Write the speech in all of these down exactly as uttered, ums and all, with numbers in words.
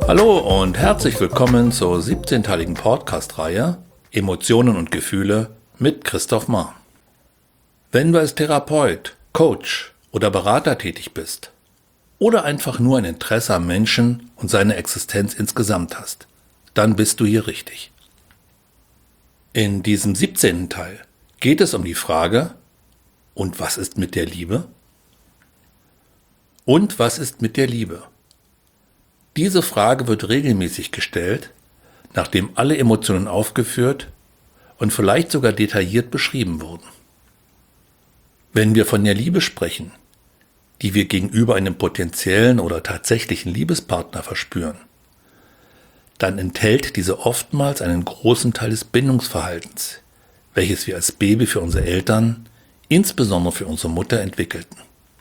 Hallo und herzlich willkommen zur siebzehnteiligen Podcast-Reihe Emotionen und Gefühle mit Christoph Mahr. Wenn du als Therapeut, Coach oder Berater tätig bist oder einfach nur ein Interesse am Menschen und seiner Existenz insgesamt hast, dann bist du hier richtig. In diesem siebzehnten Teil geht es um die Frage: Und was ist mit der Liebe? Und was ist mit der Liebe? Diese Frage wird regelmäßig gestellt, nachdem alle Emotionen aufgeführt und vielleicht sogar detailliert beschrieben wurden. Wenn wir von der Liebe sprechen, die wir gegenüber einem potenziellen oder tatsächlichen Liebespartner verspüren, dann enthält diese oftmals einen großen Teil des Bindungsverhaltens, welches wir als Baby für unsere Eltern, insbesondere für unsere Mutter, entwickelten.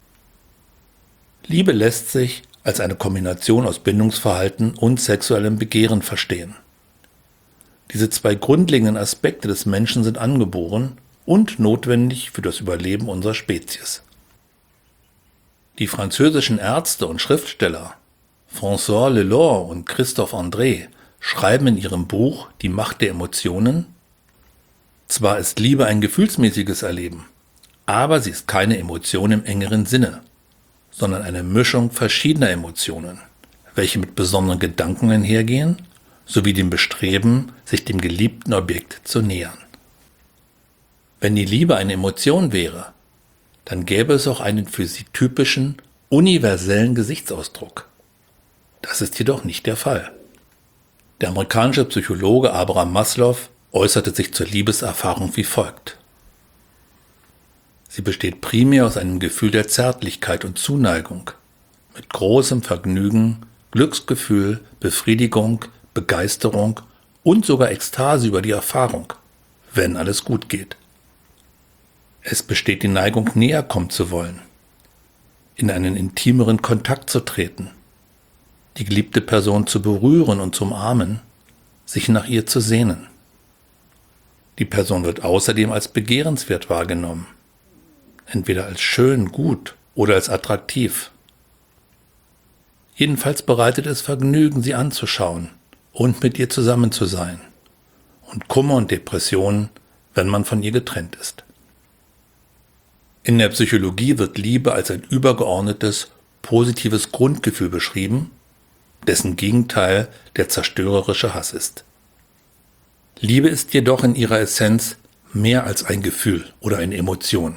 Liebe lässt sich als eine Kombination aus Bindungsverhalten und sexuellem Begehren verstehen. Diese zwei grundlegenden Aspekte des Menschen sind angeboren und notwendig für das Überleben unserer Spezies. Die französischen Ärzte und Schriftsteller François Lelore und Christophe André schreiben in ihrem Buch Die Macht der Emotionen: Zwar ist Liebe ein gefühlsmäßiges Erleben, aber sie ist keine Emotion im engeren Sinne, sondern eine Mischung verschiedener Emotionen, welche mit besonderen Gedanken einhergehen, sowie dem Bestreben, sich dem geliebten Objekt zu nähern. Wenn die Liebe eine Emotion wäre, dann gäbe es auch einen für sie typischen, universellen Gesichtsausdruck. Das ist jedoch nicht der Fall. Der amerikanische Psychologe Abraham Maslow äußerte sich zur Liebeserfahrung wie folgt: Sie besteht primär aus einem Gefühl der Zärtlichkeit und Zuneigung, mit großem Vergnügen, Glücksgefühl, Befriedigung, Begeisterung und sogar Ekstase über die Erfahrung, wenn alles gut geht. Es besteht die Neigung, näher kommen zu wollen, in einen intimeren Kontakt zu treten, die geliebte Person zu berühren und zu umarmen, sich nach ihr zu sehnen. Die Person wird außerdem als begehrenswert wahrgenommen, entweder als schön, gut oder als attraktiv. Jedenfalls bereitet es Vergnügen, sie anzuschauen und mit ihr zusammen zu sein, und Kummer und Depressionen, wenn man von ihr getrennt ist. In der Psychologie wird Liebe als ein übergeordnetes, positives Grundgefühl beschrieben, dessen Gegenteil der zerstörerische Hass ist. Liebe ist jedoch in ihrer Essenz mehr als ein Gefühl oder eine Emotion.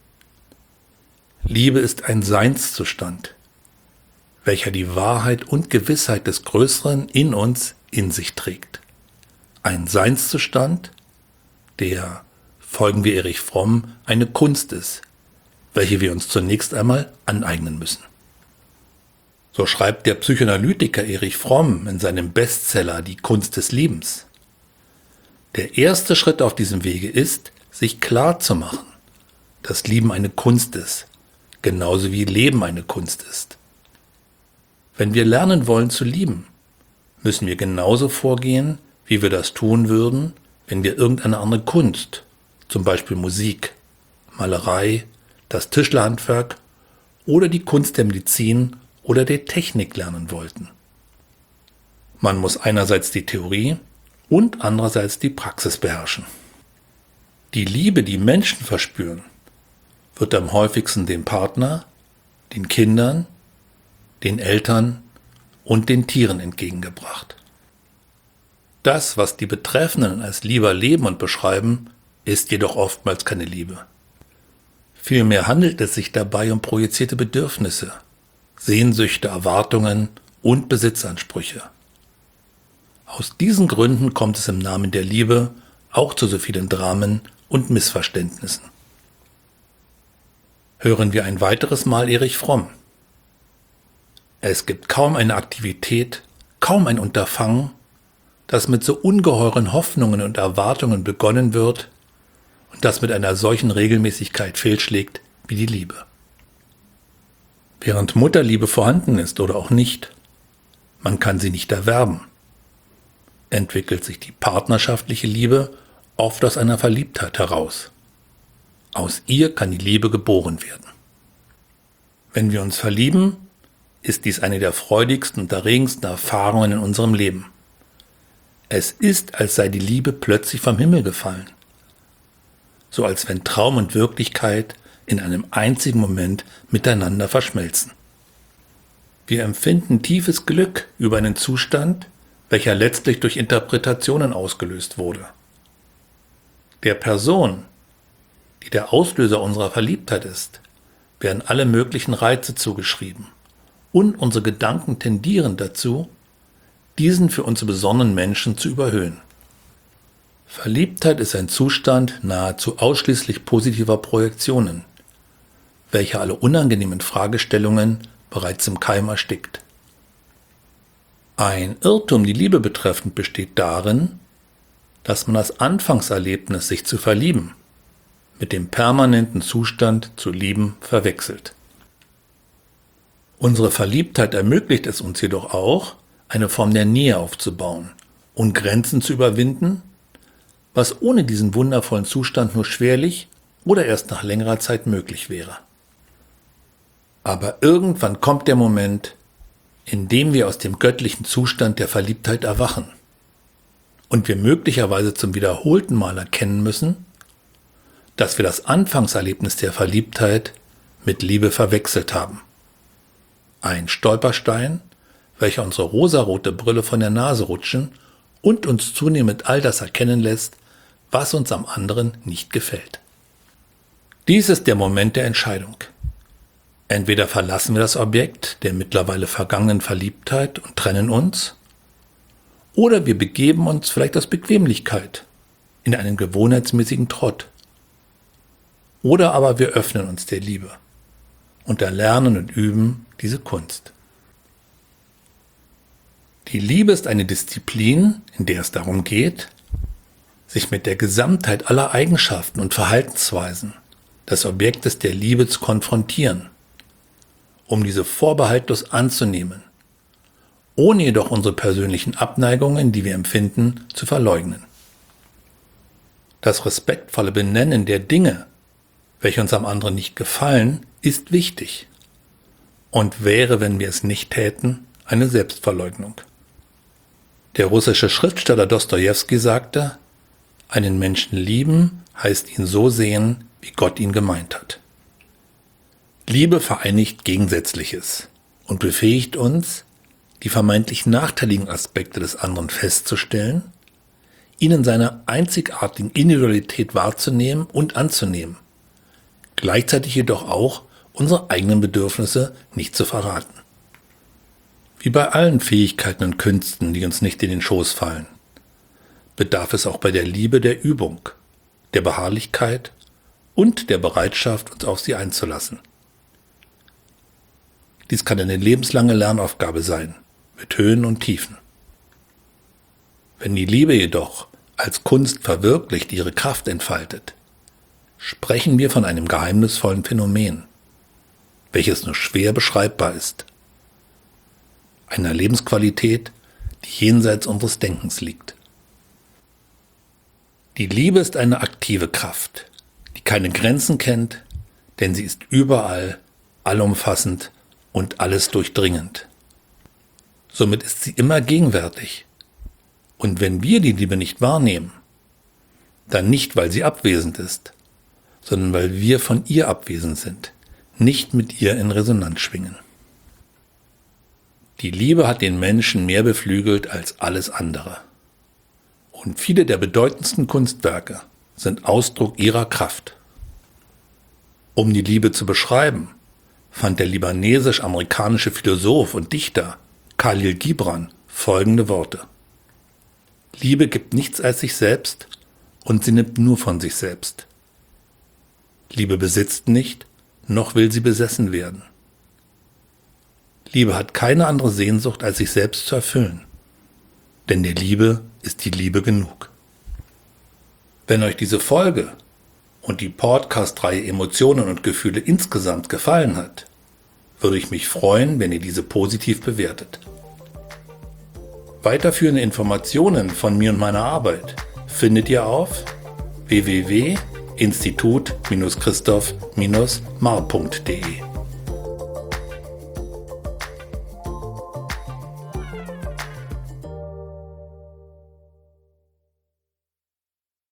Liebe ist ein Seinszustand, welcher die Wahrheit und Gewissheit des Größeren in uns in sich trägt. Ein Seinszustand, der, folgen wir Erich Fromm, eine Kunst ist, welche wir uns zunächst einmal aneignen müssen. So schreibt der Psychoanalytiker Erich Fromm in seinem Bestseller Die Kunst des Liebens: Der erste Schritt auf diesem Wege ist, sich klarzumachen, dass Lieben eine Kunst ist, genauso wie Leben eine Kunst ist. Wenn wir lernen wollen zu lieben, müssen wir genauso vorgehen, wie wir das tun würden, wenn wir irgendeine andere Kunst, zum Beispiel Musik, Malerei, das Tischlerhandwerk oder die Kunst der Medizin oder der Technik lernen wollten. Man muss einerseits die Theorie und andererseits die Praxis beherrschen. Die Liebe, die Menschen verspüren, wird am häufigsten dem Partner, den Kindern, den Eltern und den Tieren entgegengebracht. Das, was die Betreffenden als Liebe erleben und beschreiben, ist jedoch oftmals keine Liebe. Vielmehr handelt es sich dabei um projizierte Bedürfnisse, Sehnsüchte, Erwartungen und Besitzansprüche. Aus diesen Gründen kommt es im Namen der Liebe auch zu so vielen Dramen und Missverständnissen. Hören wir ein weiteres Mal Erich Fromm: Es gibt kaum eine Aktivität, kaum ein Unterfangen, das mit so ungeheuren Hoffnungen und Erwartungen begonnen wird und das mit einer solchen Regelmäßigkeit fehlschlägt wie die Liebe. Während Mutterliebe vorhanden ist oder auch nicht, man kann sie nicht erwerben, entwickelt sich die partnerschaftliche Liebe oft aus einer Verliebtheit heraus. Aus ihr kann die Liebe geboren werden. Wenn wir uns verlieben, ist dies eine der freudigsten und erregendsten Erfahrungen in unserem Leben. Es ist, als sei die Liebe plötzlich vom Himmel gefallen. So als wenn Traum und Wirklichkeit in einem einzigen Moment miteinander verschmelzen. Wir empfinden tiefes Glück über einen Zustand, welcher letztlich durch Interpretationen ausgelöst wurde. Der Person, die der Auslöser unserer Verliebtheit ist, werden alle möglichen Reize zugeschrieben und unsere Gedanken tendieren dazu, diesen für uns besonnenen Menschen zu überhöhen. Verliebtheit ist ein Zustand nahezu ausschließlich positiver Projektionen, welcher alle unangenehmen Fragestellungen bereits im Keim erstickt. Ein Irrtum die Liebe betreffend besteht darin, dass man das Anfangserlebnis, sich zu verlieben, mit dem permanenten Zustand zu lieben verwechselt. Unsere Verliebtheit ermöglicht es uns jedoch auch, eine Form der Nähe aufzubauen und Grenzen zu überwinden, was ohne diesen wundervollen Zustand nur schwerlich oder erst nach längerer Zeit möglich wäre. Aber irgendwann kommt der Moment, in dem wir aus dem göttlichen Zustand der Verliebtheit erwachen und wir möglicherweise zum wiederholten Mal erkennen müssen, dass wir das Anfangserlebnis der Verliebtheit mit Liebe verwechselt haben. Ein Stolperstein, welcher unsere rosarote Brille von der Nase rutschen und uns zunehmend all das erkennen lässt, was uns am anderen nicht gefällt. Dies ist der Moment der Entscheidung. Entweder verlassen wir das Objekt der mittlerweile vergangenen Verliebtheit und trennen uns, oder wir begeben uns vielleicht aus Bequemlichkeit in einen gewohnheitsmäßigen Trott. Oder aber wir öffnen uns der Liebe und erlernen und üben diese Kunst. Die Liebe ist eine Disziplin, in der es darum geht, sich mit der Gesamtheit aller Eigenschaften und Verhaltensweisen des Objektes der Liebe zu konfrontieren, um diese vorbehaltlos anzunehmen, ohne jedoch unsere persönlichen Abneigungen, die wir empfinden, zu verleugnen. Das respektvolle Benennen der Dinge, welche uns am anderen nicht gefallen, ist wichtig und wäre, wenn wir es nicht täten, eine Selbstverleugnung. Der russische Schriftsteller Dostojewski sagte, einen Menschen lieben heißt ihn so sehen, wie Gott ihn gemeint hat. Liebe vereinigt Gegensätzliches und befähigt uns, die vermeintlich nachteiligen Aspekte des anderen festzustellen, ihn in seiner einzigartigen Individualität wahrzunehmen und anzunehmen, gleichzeitig jedoch auch unsere eigenen Bedürfnisse nicht zu verraten. Wie bei allen Fähigkeiten und Künsten, die uns nicht in den Schoß fallen, bedarf es auch bei der Liebe der Übung, der Beharrlichkeit und der Bereitschaft, uns auf sie einzulassen. Dies kann eine lebenslange Lernaufgabe sein, mit Höhen und Tiefen. Wenn die Liebe jedoch als Kunst verwirklicht ihre Kraft entfaltet, sprechen wir von einem geheimnisvollen Phänomen, welches nur schwer beschreibbar ist. Einer Lebensqualität, die jenseits unseres Denkens liegt. Die Liebe ist eine aktive Kraft, die keine Grenzen kennt, denn sie ist überall, allumfassend und alles durchdringend. Somit ist sie immer gegenwärtig. Und wenn wir die Liebe nicht wahrnehmen, dann nicht, weil sie abwesend ist, sondern weil wir von ihr abwesend sind, nicht mit ihr in Resonanz schwingen. Die Liebe hat den Menschen mehr beflügelt als alles andere. Und viele der bedeutendsten Kunstwerke sind Ausdruck ihrer Kraft. Um die Liebe zu beschreiben, fand der libanesisch-amerikanische Philosoph und Dichter Khalil Gibran folgende Worte: Liebe gibt nichts als sich selbst und sie nimmt nur von sich selbst. Liebe besitzt nicht, noch will sie besessen werden. Liebe hat keine andere Sehnsucht, als sich selbst zu erfüllen. Denn der Liebe ist die Liebe genug. Wenn euch diese Folge und die Podcast-Reihe Emotionen und Gefühle insgesamt gefallen hat, würde ich mich freuen, wenn ihr diese positiv bewertet. Weiterführende Informationen von mir und meiner Arbeit findet ihr auf w w w punkt institut Bindestrich christoph Bindestrich mar punkt de.